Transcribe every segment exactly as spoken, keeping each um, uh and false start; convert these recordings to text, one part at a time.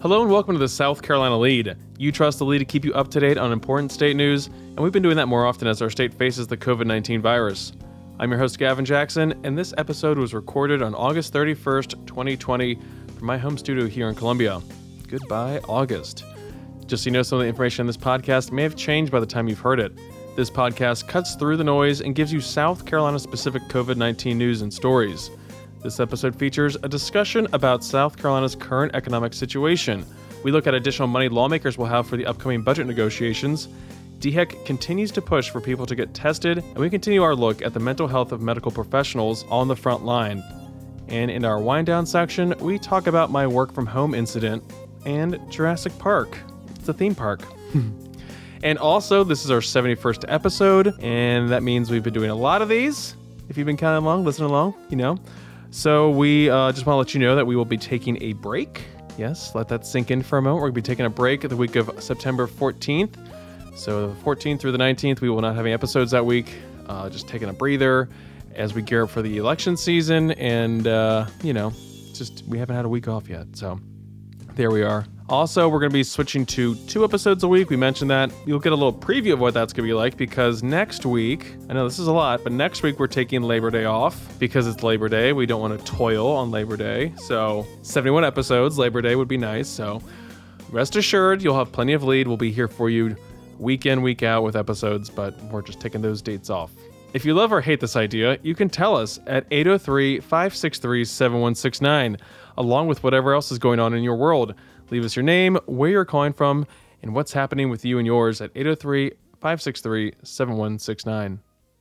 Hello and welcome to the South Carolina Lead. You trust the Lead to keep you up to date on important state news, and we've been doing that more often as our state faces the covid nineteen virus. I'm your host, Gavin Jackson, and this episode was recorded on August thirty-first, twenty twenty, from my home studio here in Columbia. Goodbye, August. Just so you know, some of the information in this podcast may have changed by the time you've heard it. This podcast cuts through the noise and gives you South Carolina-specific covid nineteen news and stories. This episode features a discussion about South Carolina's current economic situation. We look at additional money lawmakers will have for the upcoming budget negotiations. D H E C continues to push for people to get tested, and we continue our look at the mental health of medical professionals on the front line. And in our wind down section, we talk about my work from home incident and Jurassic Park. It's a theme park. And also, this is our seventy-first episode, and that means we've been doing a lot of these. If you've been counting along, listening along, you know. So we uh, just want to let you know that we will be taking a break. Yes, let that sink in for a moment. We're going to be taking a break the week of September fourteenth. So the fourteenth through the nineteenth, we will not have any episodes that week. Uh, just taking a breather as we gear up for the election season. And, uh, you know, just we haven't had a week off yet. So there we are. Also, we're going to be switching to two episodes a week. We mentioned that. You'll get a little preview of what that's going to be like because next week, I know this is a lot, but next week we're taking Labor Day off because it's Labor Day. We don't want to toil on Labor Day. So seventy-one episodes, Labor Day would be nice. So rest assured, you'll have plenty of lead. We'll be here for you week in, week out with episodes, but we're just taking those dates off. If you love or hate this idea, you can tell us at eight oh three, five six three, seven one six nine, along with whatever else is going on in your world. Leave us your name, where you're calling from, and what's happening with you and yours at eight oh three, five six three, seven one six nine.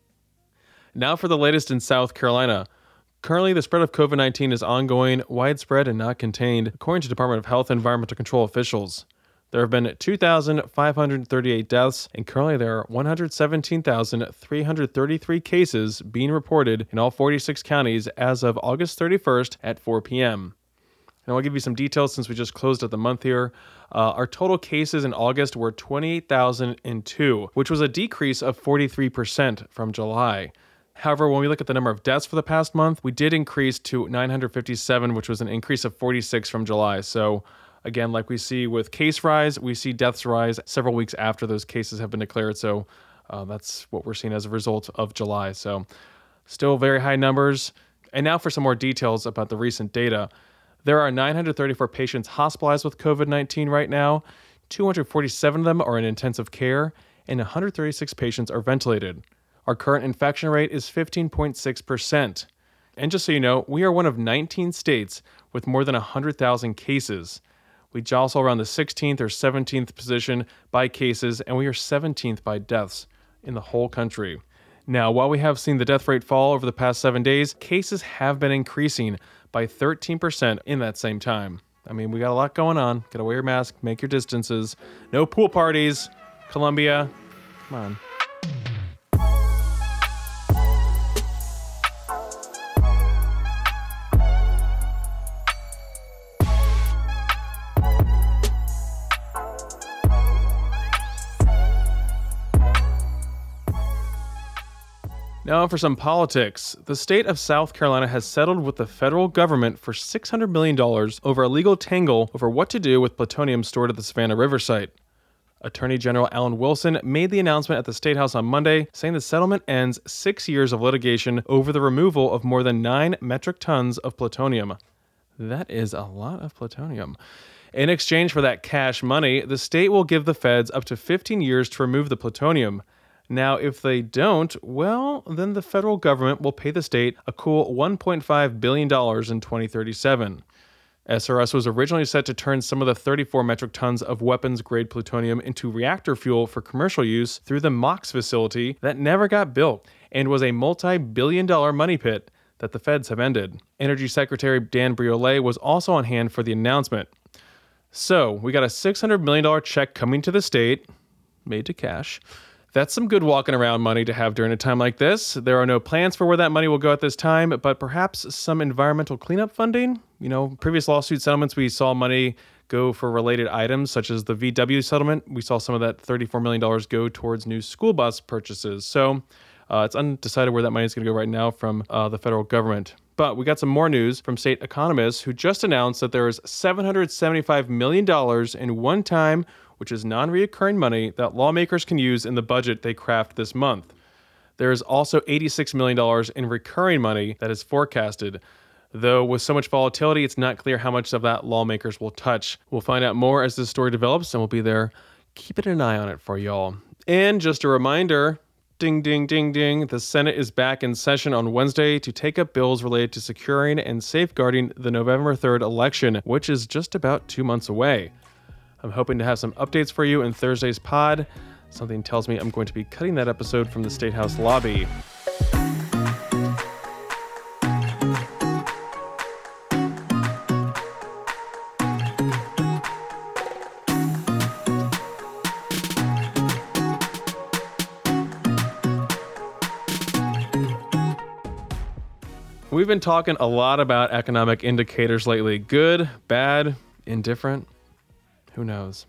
Now for the latest in South Carolina. Currently, the spread of covid nineteen is ongoing, widespread, and not contained, according to Department of Health and Environmental Control officials. There have been two thousand five hundred thirty-eight deaths, and currently there are one hundred seventeen thousand three hundred thirty-three cases being reported in all forty-six counties as of August thirty-first at four p.m. And I'll give you some details since we just closed out the month here. Uh, our total cases in August were twenty-eight thousand two, which was a decrease of forty-three percent from July. However, when we look at the number of deaths for the past month, we did increase to nine hundred fifty-seven, which was an increase of forty-six from July. So again, like we see with case rise, we see deaths rise several weeks after those cases have been declared. So uh, that's what we're seeing as a result of July. So still very high numbers. And now for some more details about the recent data. There are nine hundred thirty-four patients hospitalized with covid nineteen right now. two hundred forty-seven of them are in intensive care, and one hundred thirty-six patients are ventilated. Our current infection rate is fifteen point six percent. And just so you know, we are one of nineteen states with more than one hundred thousand cases. We jostle around the sixteenth or seventeenth position by cases, and we are seventeenth by deaths in the whole country. Now, while we have seen the death rate fall over the past seven days, cases have been increasing by thirteen percent in that same time. I mean, we got a lot going on. Gotta wear your mask, make your distances. No pool parties. Columbia, come on. Now for some politics. The state of South Carolina has settled with the federal government for six hundred million dollars over a legal tangle over what to do with plutonium stored at the Savannah River site. Attorney General Alan Wilson made the announcement at the State House on Monday, saying the settlement ends six years of litigation over the removal of more than nine metric tons of plutonium. That is a lot of plutonium. In exchange for that cash money, the state will give the feds up to fifteen years to remove the plutonium. Now, if they don't, well, then the federal government will pay the state a cool one point five billion dollars in twenty thirty-seven. S R S was originally set to turn some of the thirty-four metric tons of weapons-grade plutonium into reactor fuel for commercial use through the MOX facility that never got built and was a multi-billion dollar money pit that the feds have ended. Energy Secretary Dan Briolet was also on hand for the announcement. So, we got a six hundred million dollars check coming to the state, made to cash. That's some good walking around money to have during a time like this. There are no plans for where that money will go at this time, but perhaps some environmental cleanup funding. You know, previous lawsuit settlements, we saw money go for related items, such as the V W settlement. We saw some of that thirty-four million dollars go towards new school bus purchases. So uh, it's undecided where that money is going to go right now from uh, the federal government. But we got some more news from state economists who just announced that there is seven hundred seventy-five million dollars in one-time, which is non-reoccurring money, that lawmakers can use in the budget they craft this month. There is also eighty-six million dollars in recurring money that is forecasted. Though with so much volatility, it's not clear how much of that lawmakers will touch. We'll find out more as this story develops, and we'll be there keeping an eye on it for y'all. And just a reminder, ding, ding, ding, ding, the Senate is back in session on Wednesday to take up bills related to securing and safeguarding the November third election, which is just about two months away. I'm hoping to have some updates for you in Thursday's pod. Something tells me I'm going to be cutting that episode from the State House lobby. We've been talking a lot about economic indicators lately. Good, bad, indifferent? Who knows?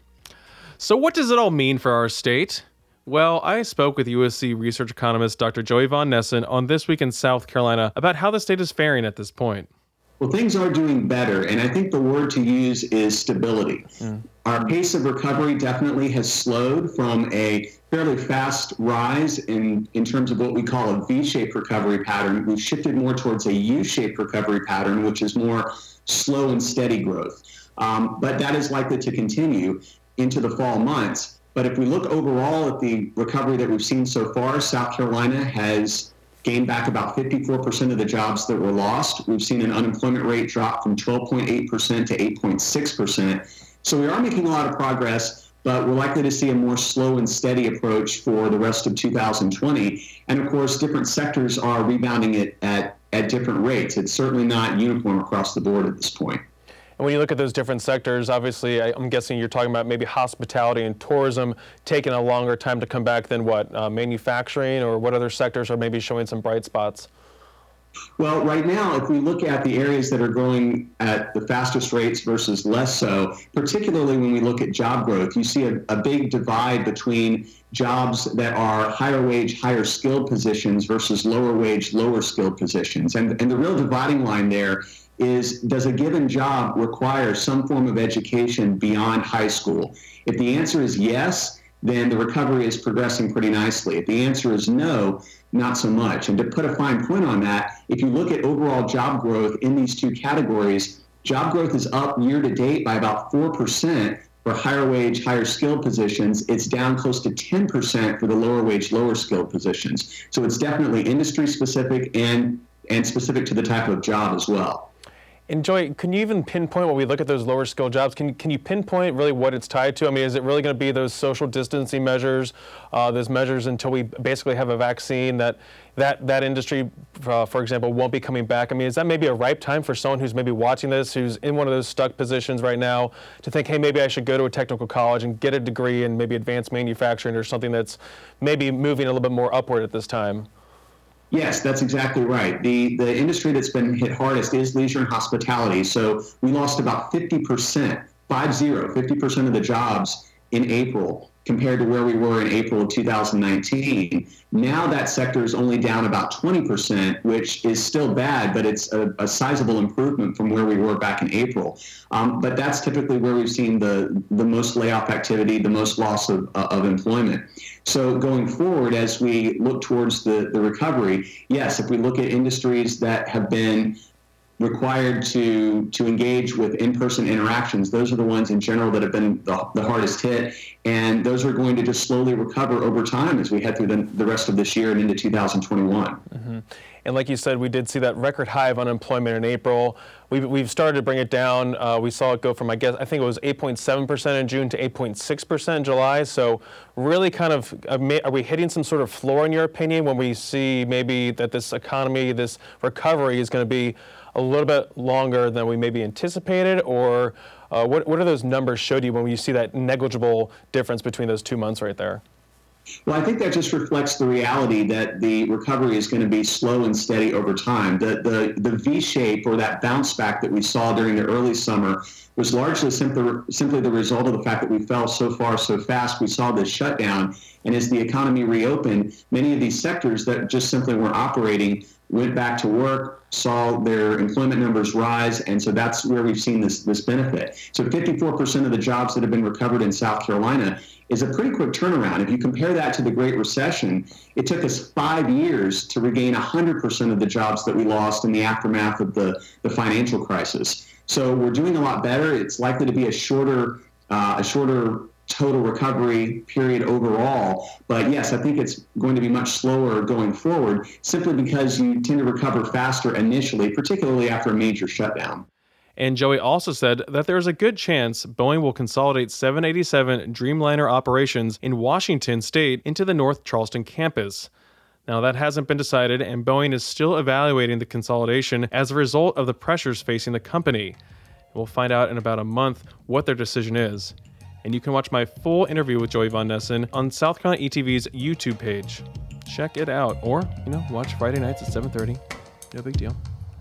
So what does it all mean for our state? Well, I spoke with U S C research economist Doctor Joey Von Nessen on This Week in South Carolina about how the state is faring at this point. Well, things are doing better, and I think the word to use is stability. Mm. Our pace of recovery definitely has slowed from a fairly fast rise in, in terms of what we call a V-shaped recovery pattern. We've shifted more towards a U-shaped recovery pattern, which is more slow and steady growth. Um, but that is likely to continue into the fall months. But if we look overall at the recovery that we've seen so far, South Carolina has gained back about fifty-four percent of the jobs that were lost. We've seen an unemployment rate drop from twelve point eight percent to eight point six percent. So we are making a lot of progress, but we're likely to see a more slow and steady approach for the rest of two thousand twenty. And of course, different sectors are rebounding it at, at different rates. It's certainly not uniform across the board at this point. And when you look at those different sectors, obviously, I'm guessing you're talking about maybe hospitality and tourism taking a longer time to come back than what, uh, manufacturing, or what other sectors are maybe showing some bright spots? Well, right now, if we look at the areas that are growing at the fastest rates versus less so, particularly when we look at job growth, you see a, a big divide between jobs that are higher wage, higher skilled positions versus lower wage, lower skilled positions. And, and the real dividing line there is, does a given job require some form of education beyond high school? If the answer is yes, then the recovery is progressing pretty nicely. If the answer is no, not so much. And to put a fine point on that, if you look at overall job growth in these two categories, job growth is up year to date by about four percent for higher wage, higher skilled positions. It's down close to ten percent for the lower wage, lower skilled positions. So it's definitely industry specific and, and specific to the type of job as well. And Joy, can you even pinpoint, when we look at those lower skill jobs, can, can you pinpoint really what it's tied to? I mean, is it really going to be those social distancing measures, uh, those measures until we basically have a vaccine, that that, that industry, uh, for example, won't be coming back? I mean, is that maybe a ripe time for someone who's maybe watching this, who's in one of those stuck positions right now, to think, hey, maybe I should go to a technical college and get a degree in maybe advanced manufacturing or something that's maybe moving a little bit more upward at this time? Yes, that's exactly right. The the industry that's been hit hardest is leisure and hospitality. So we lost about fifty percent, five zero, fifty percent of the jobs in April compared to where we were in April of two thousand nineteen. Now that sector is only down about twenty percent, which is still bad, but it's a, a sizable improvement from where we were back in April. Um, but that's typically where we've seen the, the most layoff activity, the most loss of, uh, of employment. So going forward, as we look towards the, the recovery, yes, if we look at industries that have been required to to engage with in-person interactions, those are the ones in general that have been the, the hardest hit, and those are going to just slowly recover over time as we head through the, the rest of this year and into two thousand twenty-one. Mm-hmm. And like you said, we did see that record high of unemployment in April. We've, we've started to bring it down. Uh, we saw it go from, I guess, I think it was eight point seven percent in June to eight point six percent in July. So really kind of, are we hitting some sort of floor in your opinion when we see maybe that this economy, this recovery is going to be a little bit longer than we maybe anticipated? Or uh, what, what do those numbers show you when you see that negligible difference between those two months right there? Well, I think that just reflects the reality that the recovery is going to be slow and steady over time. The the, the V-shape, or that bounce back that we saw during the early summer, was largely simply, simply the result of the fact that we fell so far so fast. We saw this shutdown And as the economy reopened, many of these sectors that just simply weren't operating went back to work, saw their employment numbers rise, and so that's where we've seen this, this benefit. So fifty-four percent of the jobs that have been recovered in South Carolina is a pretty quick turnaround. If you compare that to the Great Recession, it took us five years to regain one hundred percent of the jobs that we lost in the aftermath of the, the financial crisis. So we're doing a lot better. It's likely to be a shorter, uh, a shorter total recovery period overall. But yes, I think it's going to be much slower going forward, simply because you tend to recover faster initially, particularly after a major shutdown. And Joey also said that there's a good chance Boeing will consolidate seven eighty-seven Dreamliner operations in Washington state into the North Charleston campus. Now, that hasn't been decided, and Boeing is still evaluating the consolidation as a result of the pressures facing the company. We'll find out in about a month what their decision is. And you can watch my full interview with Joey Von Nessen on South Carolina E T V's YouTube page. Check it out, or, you know, watch Friday nights at seven thirty. No big deal.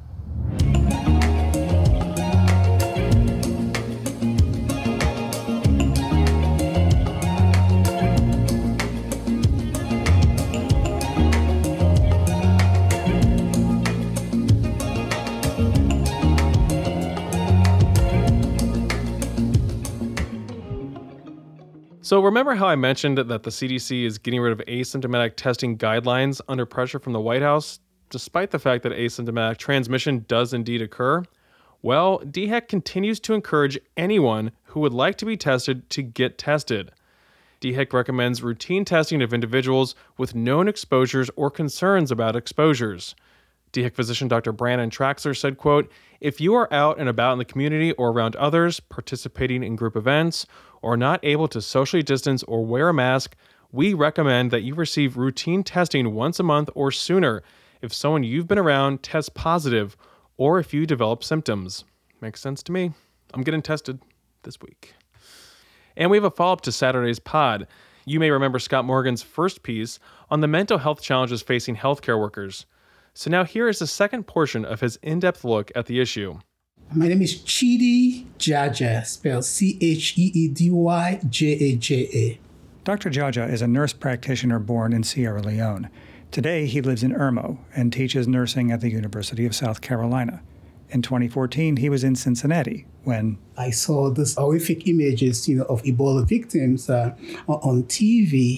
So remember how I mentioned that the C D C is getting rid of asymptomatic testing guidelines under pressure from the White House, despite the fact that asymptomatic transmission does indeed occur? Well, D H E C continues to encourage anyone who would like to be tested to get tested. D H E C recommends routine testing of individuals with known exposures or concerns about exposures. D H E C physician Doctor Brandon Traxler said, quote, "If you are out and about in the community or around others, participating in group events, or not able to socially distance or wear a mask, we recommend that you receive routine testing once a month or sooner if someone you've been around tests positive or if you develop symptoms." Makes sense to me. I'm getting tested this week. And we have a follow-up to Saturday's pod. You may remember Scott Morgan's first piece on the mental health challenges facing healthcare workers. So now here is the second portion of his in-depth look at the issue. My name is Chidi Jaja, spelled C H E E D Y J A J A. Doctor Jaja is a nurse practitioner born in Sierra Leone. Today, he lives in Irmo and teaches nursing at the University of South Carolina. In twenty fourteen, he was in Cincinnati when I saw these horrific images, you know, of Ebola victims uh, on T V,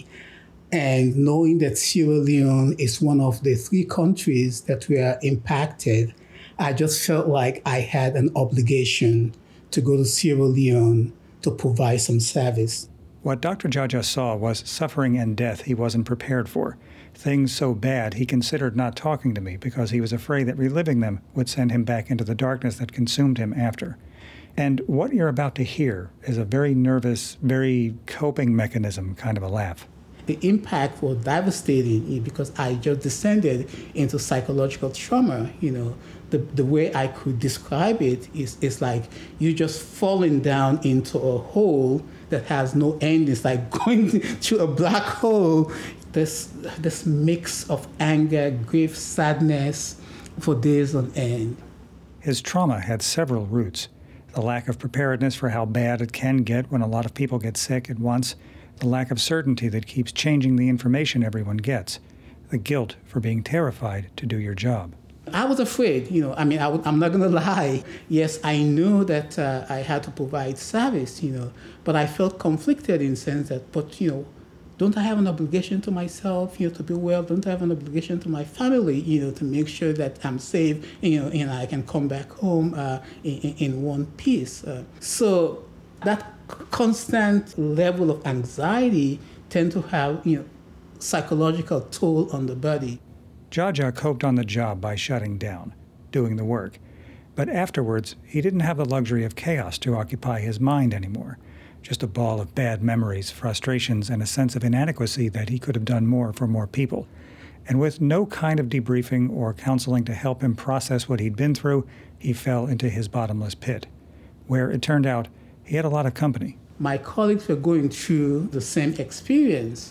and knowing that Sierra Leone is one of the three countries that were impacted, I just felt like I had an obligation to go to Sierra Leone to provide some service. What Doctor Jaja saw was suffering and death he wasn't prepared for. Things so bad he considered not talking to me because he was afraid that reliving them would send him back into the darkness that consumed him after. And what you're about to hear is a very nervous, very coping mechanism kind of a laugh. The impact was devastating because I just descended into psychological trauma. You know, the, the way I could describe it is it's like you just falling down into a hole that has no end. It's like going through a black hole. This this mix of anger, grief, sadness for days on end. His trauma had several roots. The lack of preparedness for how bad it can get when a lot of people get sick at once. The lack of certainty that keeps changing the information everyone gets. The guilt for being terrified to do your job. I was afraid, you know, I mean, I w- I'm not going to lie. Yes, I knew that uh, I had to provide service, you know, but I felt conflicted in the sense that, but, you know, don't I have an obligation to myself, you know, to be well? Don't I have an obligation to my family, you know, to make sure that I'm safe, you know, and I can come back home uh, in, in one piece? Uh, so that constant level of anxiety tend to have, you know, psychological toll on the body. Jaja coped on the job by shutting down, doing the work. But afterwards, he didn't have the luxury of chaos to occupy his mind anymore. Just a ball of bad memories, frustrations, and a sense of inadequacy that he could have done more for more people. And with no kind of debriefing or counseling to help him process what he'd been through, he fell into his bottomless pit, where it turned out he had a lot of company. My colleagues were going through the same experience.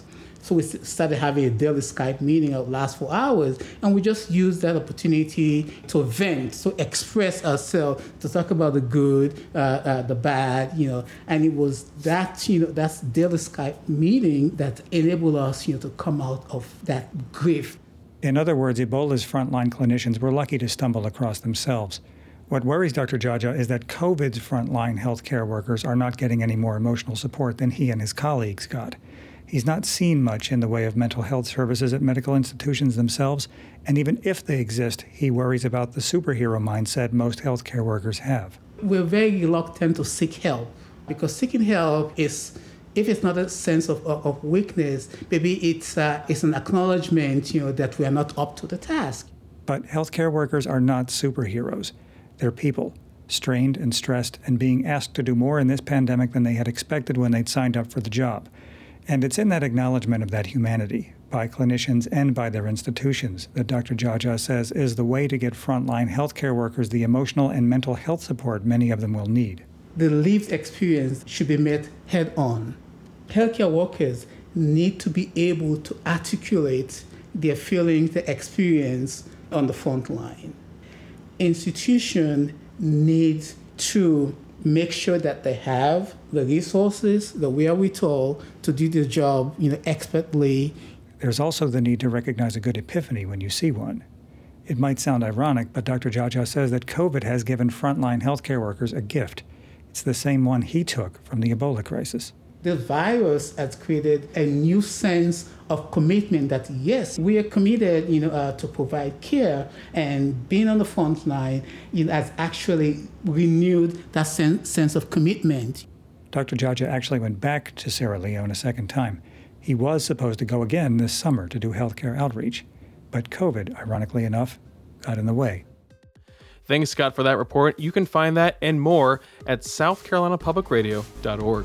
So we started having a daily Skype meeting that would last for hours, and we just used that opportunity to vent, to express ourselves, to talk about the good, uh, uh, the bad, you know. And it was that, you know, that daily Skype meeting that enabled us, you know, to come out of that grief. In other words, Ebola's frontline clinicians were lucky to stumble across themselves. What worries Doctor Jaja is that COVID's frontline healthcare workers are not getting any more emotional support than he and his colleagues got. He's not seen much in the way of mental health services at medical institutions themselves, and even if they exist, he worries about the superhero mindset most healthcare workers have. We're very reluctant to seek help, because seeking help is, if it's not a sense of, of, of weakness, maybe it's uh, it's an acknowledgement, you know, that we are not up to the task. But healthcare workers are not superheroes. They're people, strained and stressed and being asked to do more in this pandemic than they had expected when they'd signed up for the job. And it's in that acknowledgement of that humanity, by clinicians and by their institutions, that Doctor Jaja says is the way to get frontline healthcare workers the emotional and mental health support many of them will need. The lived experience should be met head on. Healthcare workers need to be able to articulate their feelings, their experience on the front line. Institutions need to make sure that they have the resources, the wherewithal to do the job, you know, expertly. There's also the need to recognize a good epiphany when you see one. It might sound ironic, but Doctor Jaja says that COVID has given frontline healthcare workers a gift. It's the same one he took from the Ebola crisis. The virus has created a new sense of commitment that, yes, we are committed, you know, uh, to provide care, and being on the front line, you know, has actually renewed that sen- sense of commitment. Doctor Jaja actually went back to Sierra Leone a second time. He was supposed to go again this summer to do healthcare outreach, but COVID, ironically enough, got in the way. Thanks, Scott, for that report. You can find that and more at south carolina public radio dot org.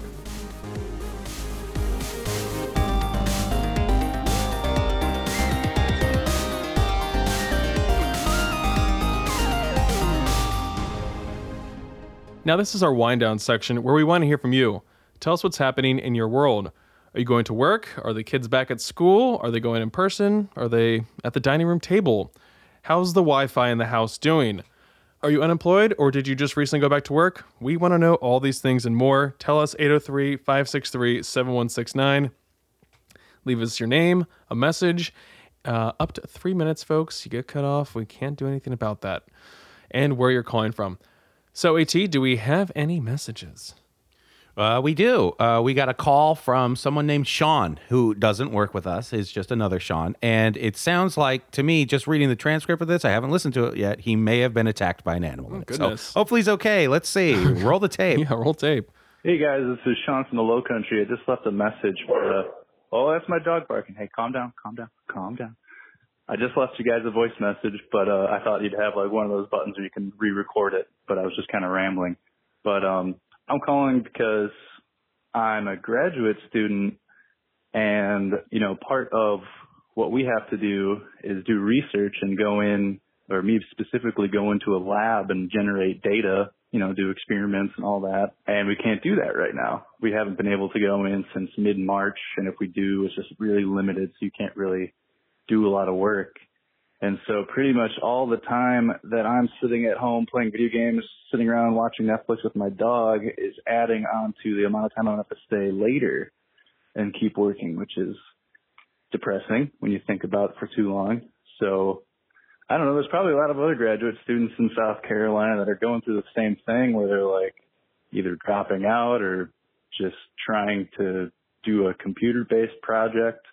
Now, this is our wind down section where we want to hear from you. Tell us what's happening in your world. Are you going to work? Are the kids back at school? Are they going in person? Are they at the dining room table? How's the Wi-Fi in the house doing? Are you unemployed, or did you just recently go back to work? We want to know all these things and more. Tell us eight oh three, five six three, seven one six nine. Leave us your name, a message. Uh, up to three minutes, folks. You get cut off. We can't do anything about that. And where you're calling from. So, AT, do we have any messages? Uh, we do. Uh, we got a call from someone named Sean, who doesn't work with us. It's just another Sean. And it sounds like, to me, just reading the transcript of this, I haven't listened to it yet, he may have been attacked by an animal. Oh, goodness. So hopefully he's okay. Let's see. Roll the tape. Yeah, roll tape. Hey, guys. This is Sean from the Low Country. I just left a message for the... Oh, that's my dog barking. Hey, calm down, calm down, calm down. I just left you guys a voice message, but uh, I thought you'd have like one of those buttons where you can re-record it, but I was just kind of rambling. But um, I'm calling because I'm a graduate student, and, you know, part of what we have to do is do research and go in, or me specifically go into a lab and generate data, you know, do experiments and all that. And we can't do that right now. We haven't been able to go in since mid-March, and if we do, it's just really limited, so you can't really do a lot of work. And so pretty much all the time that I'm sitting at home playing video games, sitting around watching Netflix with my dog, is adding on to the amount of time I have to stay later and keep working, which is depressing when you think about it for too long. So I don't know, there's probably a lot of other graduate students in South Carolina that are going through the same thing, where they're like either dropping out or just trying to do a computer-based project.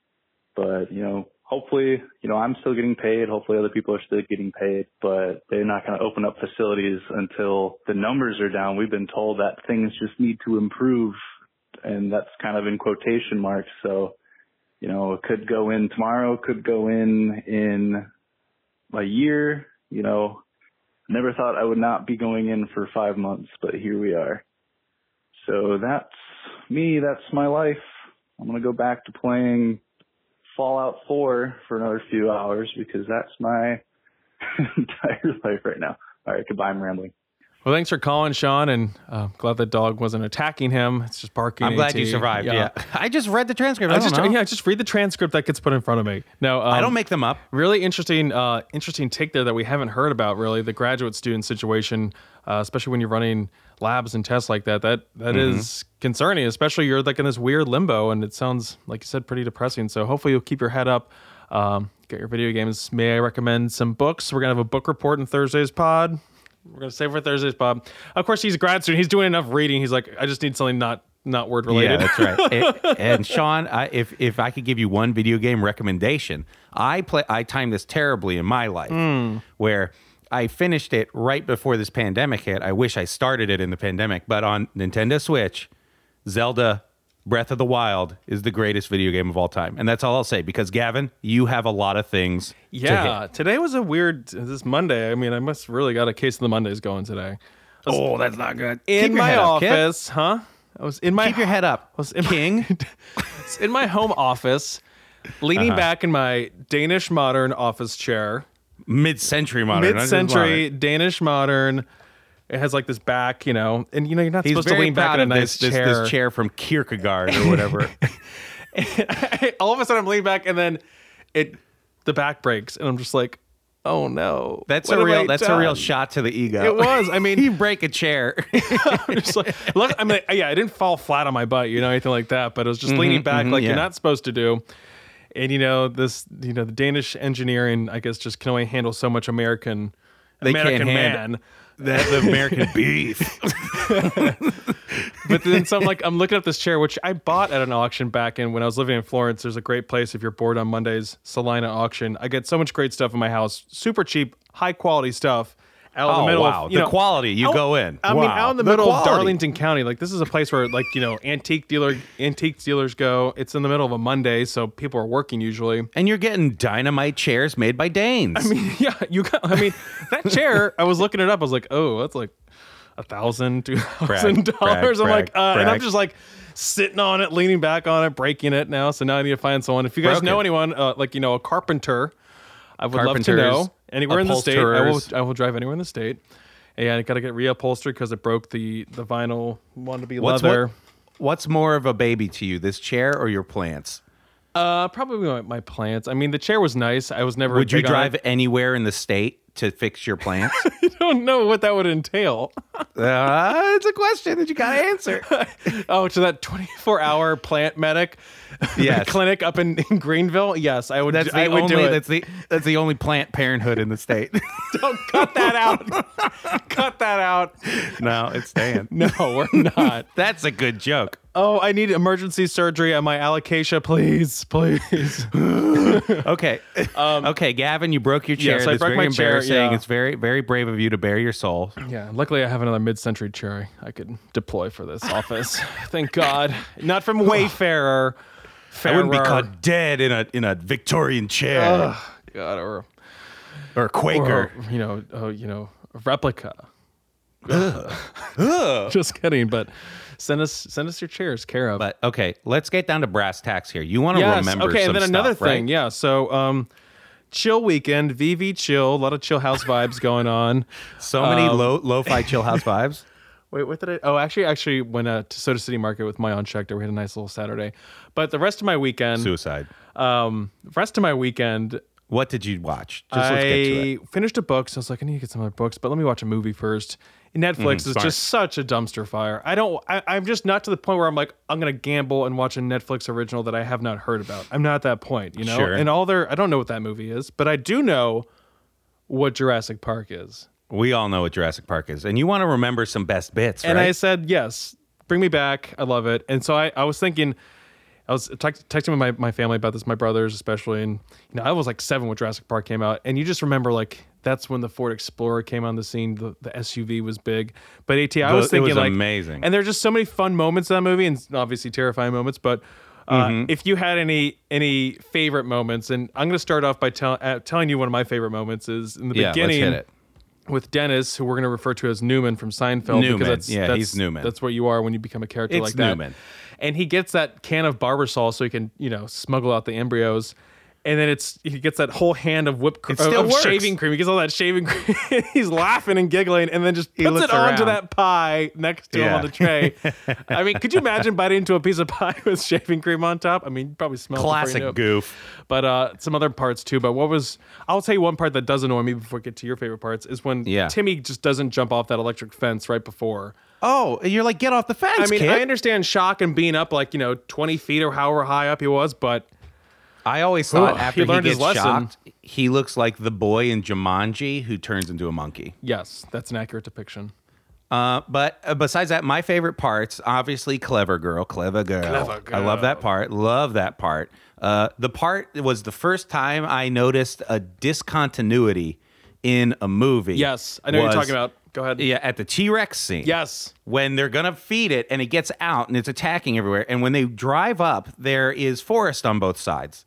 But, you know, hopefully, you know, I'm still getting paid. Hopefully other people are still getting paid, but they're not going to open up facilities until the numbers are down. We've been told that things just need to improve, and that's kind of in quotation marks. So, you know, it could go in tomorrow, could go in in a year. You know, never thought I would not be going in for five months, but here we are. So that's me. That's my life. I'm going to go back to playing Fallout four for another few hours because that's my entire life right now. All right, goodbye. I'm rambling. Well, thanks for calling, Sean, and uh, glad that dog wasn't attacking him. It's just barking. I'm glad AT. you survived. Yeah. yeah. I just read the transcript. I, I don't just know. yeah, just read the transcript that gets put in front of me. No, um, I don't make them up. Really interesting, uh, interesting take there that we haven't heard about. Really, the graduate student situation, uh, especially when you're running labs and tests like that. That that mm-hmm. is concerning. Especially you're like in this weird limbo, and it sounds like you said pretty depressing. So hopefully you'll keep your head up. Um, get your video games. May I recommend some books? We're gonna have a book report in Thursday's pod. We're gonna save for Thursday's pod. Of course, he's a grad student. He's doing enough reading. He's like, I just need something not not word related. Yeah, that's right. and, and Sean, I, if if I could give you one video game recommendation, I play. I timed this terribly in my life, mm. where I finished it right before this pandemic hit. I wish I started it in the pandemic, but on Nintendo Switch, Zelda Breath of the Wild is the greatest video game of all time. And that's all I'll say, because Gavin, you have a lot of things yeah, to hit. Today was a weird, this Monday. I mean, I must really got a case of the Mondays going today. Was, oh, that's not good. In my office, up, huh? I was in my Keep your head up, I was in King. My, in my home office, leaning uh-huh. back in my Danish modern office chair. Mid-century modern. Mid-century modern. Danish modern. It has like this back, you know, and you know you're not He's supposed to lean back in a nice this, chair. This, this chair from Kierkegaard or whatever. I, all of a sudden I'm leaning back, and then it the back breaks, and I'm just like, oh no. That's what a real. I That's done? a real shot to the ego. It was. I mean, you break a chair. I'm just like, look, I mean, yeah, I didn't fall flat on my butt, you know, anything like that, but it was just mm-hmm, leaning back mm-hmm, like yeah. you're not supposed to do. And you know this, you know, the Danish engineering, I guess, just can only handle so much American. They American can't man. Hand- That the American beef. But then some like I'm looking at this chair, which I bought at an auction back in when I was living in Florence. There's a great place if you're bored on Mondays, Salina Auction. I get so much great stuff in my house, super cheap, high quality stuff. Out oh in the middle wow, of, you the know, quality you out, go in. I wow. mean, out in the, the middle quality. of Darlington County, like this is a place where like you know antique dealer antique dealers go. It's in the middle of a Monday, so people are working usually. And you're getting dynamite chairs made by Danes. I mean, yeah, you got. I mean, that chair. I was looking it up. I was like, oh, that's like a thousand, two thousand dollars. I'm brag, like, uh, brag. and I'm just like sitting on it, leaning back on it, breaking it now. So now I need to find someone. If you guys Broken. know anyone, uh, like you know, a carpenter, I would love to know. Anywhere in the state, I will. I will drive anywhere in the state. And I got to get reupholstered because it broke the the vinyl. Wanted to be what's, leather. What, what's more of a baby to you, this chair or your plants? Uh, probably my, my plants. I mean, the chair was nice. I was never. Would you drive it. anywhere in the state to fix your plants? I don't know what that would entail. uh, it's a question that you got to answer. Oh, to that twenty-four hour plant medic yes. clinic up in, in Greenville? Yes, I would. That's the I would only, do it. That's the that's the only Planned Parenthood in the state. Don't cut that out. Cut that out. No, it's staying. No, we're not. That's a good joke. Oh, I need emergency surgery on my alopecia, please, please. okay, um, okay, Gavin, you broke your chair. Yes, I That's broke very my chair. embarrassing. Yeah. It's very, very brave of you to bare your soul. Yeah, luckily I have another mid-century chair I could deploy for this office. Thank God, not from Wayfarer. I wouldn't be caught dead in a in a Victorian chair. Oh, God, or or Quaker, or, you know, oh, you know, a replica. Just kidding, but. Send us, send us your chairs, care of. But okay, let's get down to brass tacks here. You want to yes, remember okay, some and then another stuff, thing, right? yeah. So, um, chill weekend, V V chill, a lot of chill house vibes going on. So many um, low, lo-fi chill house vibes. Wait, what did I? Oh, actually, actually went uh, to Soda City Market with my Aunt Schechter. We had a nice little Saturday. But the rest of my weekend, suicide. Um, rest of my weekend. What did you watch? Just I let's get to it. finished a book, so I was like, I need to get some other books, but let me watch a movie first. Netflix mm, is smart. just such a dumpster fire. I don't. I, I'm just not to the point where I'm like, I'm gonna gamble and watch a Netflix original that I have not heard about. I'm not at that point, you know. Sure. And all their, I don't know what that movie is, but I do know what Jurassic Park is. We all know what Jurassic Park is, and you want to remember some best bits, right? And I said, yes, bring me back. I love it. And so I, I was thinking. I was t- texting with my, my family about this, my brothers especially, and you know I was like seven when Jurassic Park came out, and you just remember like that's when the Ford Explorer came on the scene, the, the S U V was big. But AT, I was it thinking was like amazing, and there's just so many fun moments in that movie, and obviously terrifying moments. But uh, mm-hmm. if you had any any favorite moments, and I'm going to start off by tell, uh, telling you one of my favorite moments is in the yeah, beginning. Let's hit it. With Dennis, who we're going to refer to as Newman from Seinfeld. Newman, because that's, yeah, that's, he's Newman. That's what you are when you become a character it's like that. Newman. And he gets that can of Barbasol so he can, you know, smuggle out the embryos. And then it's he gets that whole hand of whipped cream, It still of works. shaving cream. He gets all that shaving cream. He's laughing and giggling, and then just He puts looks it onto around. that pie next to him Yeah. on the tray. I mean, could you imagine biting into a piece of pie with shaving cream on top? I mean, you probably smell it before you Classic knew it. goof. But uh, some other parts too. But what was? I'll tell you one part that does annoy me before we get to your favorite parts is when Yeah. Timmy just doesn't jump off that electric fence right before. Oh, and you're like, get off the fence, I mean, kid. I understand shock and being up like you know twenty feet or however high up he was, but. I always thought Ugh, after he he, learned his gets lesson. shocked, he looks like the boy in Jumanji who turns into a monkey. Yes, that's an accurate depiction. Uh, but uh, besides that, my favorite parts, obviously, Clever Girl, Clever Girl. Clever I love that Girl. part. Love that part. Uh, the part was the first time I noticed a discontinuity in a movie. Yes, I know what was- you're talking about. Go ahead. Yeah, at the T-Rex scene. Yes. When they're going to feed it and it gets out and it's attacking everywhere. And when they drive up, there is forest on both sides.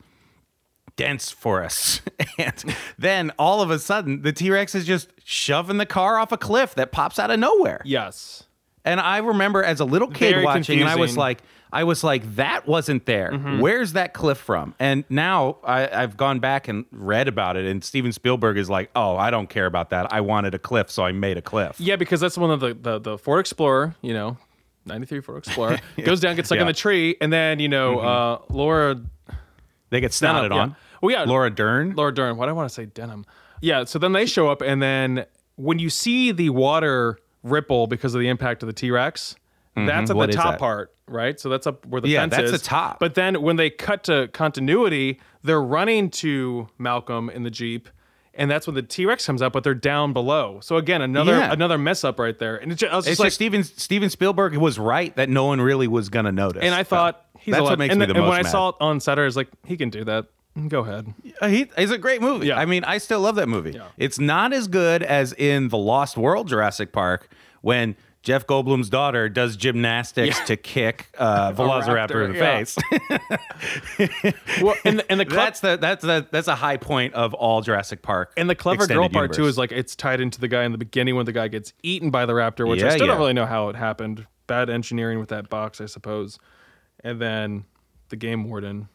Dense forests. And then all of a sudden, the T-Rex is just shoving the car off a cliff that pops out of nowhere. Yes. And I remember as a little kid Very watching, and I was confusing. like, I was like, that wasn't there. Mm-hmm. Where's that cliff from? And now I, I've gone back and read about it, and Steven Spielberg is like, oh, I don't care about that. I wanted a cliff, so I made a cliff. Yeah, because that's one of the the, the Ford Explorer, you know, ninety-three Ford Explorer, goes down, gets stuck in Yeah. the tree, and then, you know, uh, Laura... They get snotted Denham, on. yeah. Well, yeah. Laura Dern. Laura Dern. Why do I want to say Denham? Yeah, so then they show up, and then when you see the water ripple because of the impact of the T-Rex, that's at What the is top that? part, right? So that's up where the Yeah, fence that's is. the top. But then when they cut to continuity, they're running to Malcolm in the Jeep, and that's when the T-Rex comes up, but they're down below. So again, another Yeah. another mess up right there. And it just, I was It's just like, just Steven Steven Spielberg was right that no one really was gonna notice. and I thought he's that's allowed, what makes and, me then- the and most when I mad. saw it on Saturday, I was like, he can do that. Go ahead. Uh, he, it's a great movie. Yeah. I mean, I still love that movie. Yeah. It's not as good as in The Lost World Jurassic Park when Jeff Goldblum's daughter does gymnastics Yeah. to kick uh, Velociraptor in the raptor, yeah. face. Well, and the, and the cle- that's the that's the that's a high point of all Jurassic Park. and the clever extended girl part too universe. is like it's tied into the guy in the beginning when the guy gets eaten by the raptor, which I Yeah, still yeah. don't really know how it happened. Bad engineering with that box, I suppose. And then the game warden.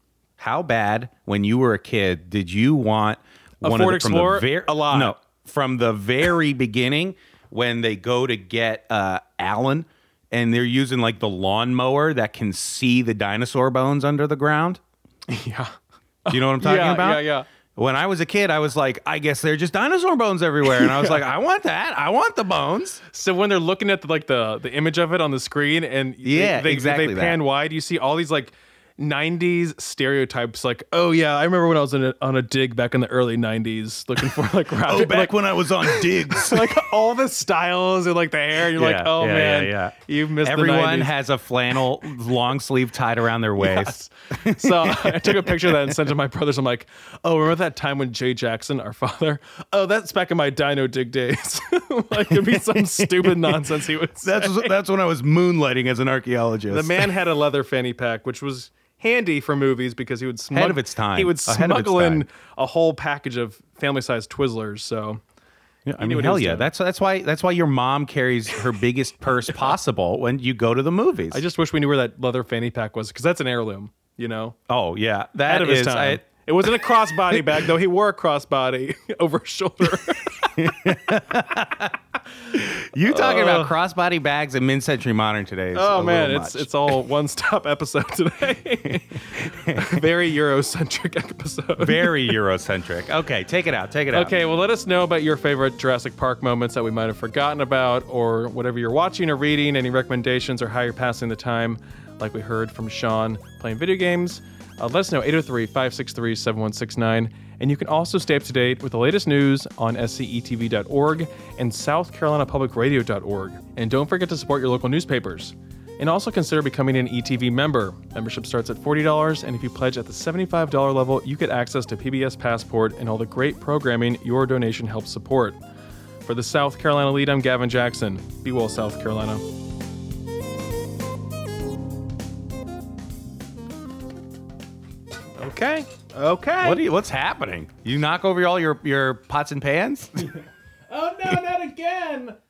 How bad when you were a kid did you want A one Ford of the, from Explorer? the very A lot. no from the very beginning when they go to get uh, Alan and they're using like the lawnmower that can see the dinosaur bones under the ground? Yeah. Do you know what I'm talking Yeah, about? yeah, yeah. When I was a kid, I was like, I guess they're just dinosaur bones everywhere, and I was like, I want that. I want the bones. So when they're looking at the, like the the image of it on the screen and they- Yeah, they, exactly they that. pan wide, you see all these like nineties stereotypes like, oh yeah, I remember when I was in a, on a dig back in the early nineties looking for like raptor, like, when I was on digs. like all the styles and like the hair. You're like, Yeah, oh yeah, man, yeah, yeah. you've missed the Everyone nineties. has a flannel long sleeve tied around their waist. Yes. So I took a picture of that and sent it to my brothers. I'm like, oh, remember that time when Jay Jackson, our father? Oh, that's back in my Dino Dig days. Like it'd be some stupid nonsense he would say. That's that's when I was moonlighting as an archaeologist. The man had a leather fanny pack, which was handy for movies because he would smuggle, Ahead of its time. He would Ahead of its smuggle in time. a whole package of family-sized Twizzlers. So Yeah, I knew mean, what he hell was yeah. doing. That's that's why that's why your mom carries her biggest purse possible when you go to the movies. I just wish we knew where that leather fanny pack was because that's an heirloom. You know, oh yeah, ahead that of his is. time. I, It wasn't a crossbody bag though. He wore a crossbody over his shoulder. you talking Uh, about crossbody bags and mid-century modern today? Is Oh a man, little it's much. it's all one-stop episode today. Very Eurocentric episode. very Eurocentric. Okay, take it out. Take it out. Okay, well, let us know about your favorite Jurassic Park moments that we might have forgotten about, or whatever you're watching or reading, any recommendations, or how you're passing the time, like we heard from Sean playing video games. Uh, let us know, eight oh three, five six three, seven one six nine. And you can also stay up to date with the latest news on S C E T V dot org and South Carolina Public Radio dot org. And don't forget to support your local newspapers. And also consider becoming an E T V member. Membership starts at forty dollars, and if you pledge at the seventy-five dollars level, you get access to P B S Passport and all the great programming your donation helps support. For the South Carolina Lead, I'm Gavin Jackson. Be well, South Carolina. Okay. Okay. What do you, what's happening? You knock over all your, your pots and pans? Oh, no, not again.